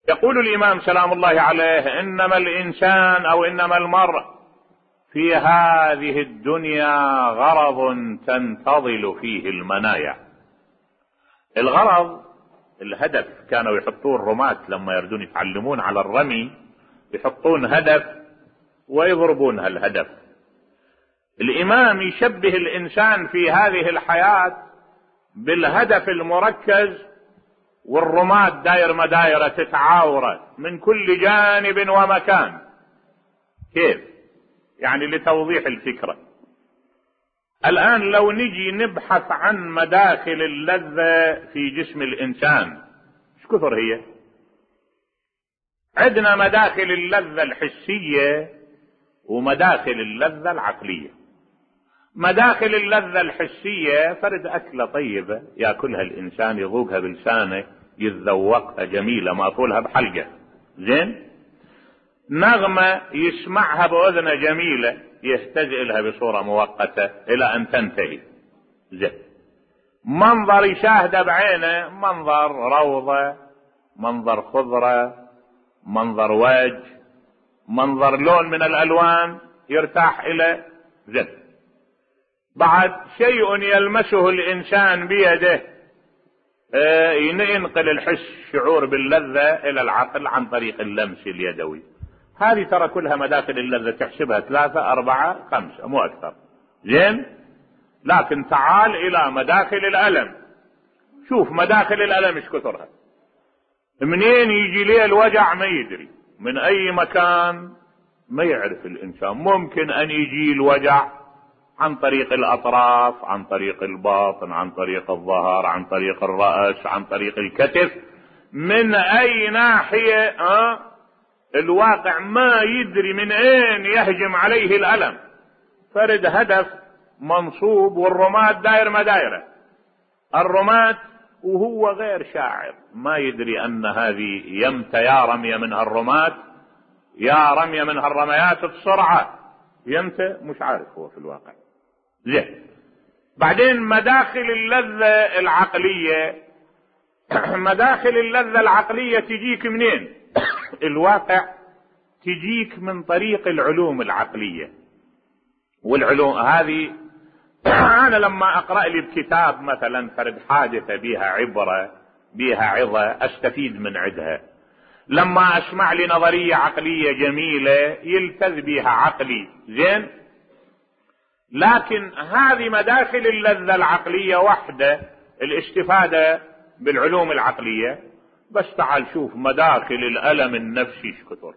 يقول الإمام سلام الله عليه: إنما الإنسان أو إنما المرء في هذه الدنيا غرض تنتظل فيه المنايا. الغرض الهدف، كانوا يحطون الرماة لما يردون يتعلمون على الرمي يحطون هدف ويضربون هالهدف. الإمام يشبه الإنسان في هذه الحياة بالهدف المركز، والرماة داير مدايرة تتعاورة من كل جانب ومكان. كيف؟ يعني لتوضيح الفكرة، الآن لو نجي نبحث عن مداخل اللذة في جسم الإنسان، ايش كثر هي؟ عندنا مداخل اللذة الحسية ومداخل اللذة العقلية. مداخل اللذة الحسية فرد أكلة طيبة يأكلها الإنسان، يذوقها بلسانه، يتذوقها جميلة مأكولها بحلقة، زين؟ نغمة يسمعها بأذنه جميلة، يهتدئ لها بصورة مؤقتة إلى أن تنتهي، زين؟ منظر يشاهده بعينه، منظر روضة، منظر خضرة، منظر وجه، منظر لون من الألوان يرتاح إلى، زين؟ بعد شيء يلمسه الإنسان بيده، ينقل الحس شعور باللذة إلى العقل عن طريق اللمس اليدوي. هذه ترى كلها مداخل اللذة، تحسبها 3 4 5 مو أكثر، زين؟ لكن تعال إلى مداخل الألم، شوف مداخل الألم ايش كثرها. منين يجي ليه الوجع ما يدري، من أي مكان ما يعرف الإنسان. ممكن أن يجي الوجع عن طريق الأطراف، عن طريق الباطن، عن طريق الظهر، عن طريق الرأس، عن طريق الكتف، من أي ناحية الواقع ما يدري من أين يهجم عليه الألم. فرد هدف منصوب، والرماة داير مدايرة. الرماة وهو غير شاعر، ما يدري أن هذه يمتى يا رمية منها الرماة، يا رمية منها الرميات بسرعة، يمتى مش عارف هو في الواقع، زين؟ بعدين مداخل اللذة العقلية. مداخل اللذة العقلية تجيك منين؟ الواقع تجيك من طريق العلوم العقلية. والعلوم هذه أنا لما أقرأ لي بكتاب مثلا فرد حادثة بها عبرة، بها عظة، أستفيد من عدها. لما أسمع لي نظرية عقلية جميلة يلتذ بها عقلي، زين؟ لكن هذه مداخل اللذة العقلية وحدة، الاستفادة بالعلوم العقلية. بس تعال شوف مداخل الألم النفسي ايش كثر.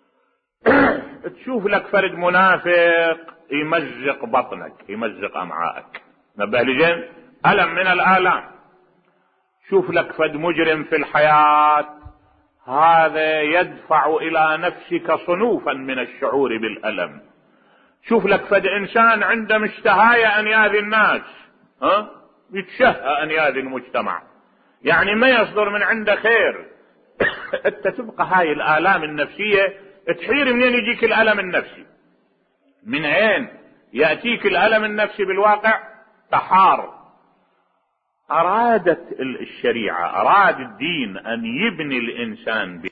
تشوف لك فرد منافق يمزق بطنك، يمزق أمعائك، نبه لجين ألم من الآلام. شوف لك فرد مجرم في الحياة، هذا يدفع إلى نفسك صنوفا من الشعور بالألم. شوف لك فد إنسان عنده مشتهاية أن يأذي الناس، يتشهى أن يأذي المجتمع، يعني ما يصدر من عنده خير. انت تبقى هاي الآلام النفسية تحير منين يجيك الألم النفسي، من عين يأتيك الألم النفسي بالواقع تحار. أرادت الشريعة، أراد الدين أن يبني الإنسان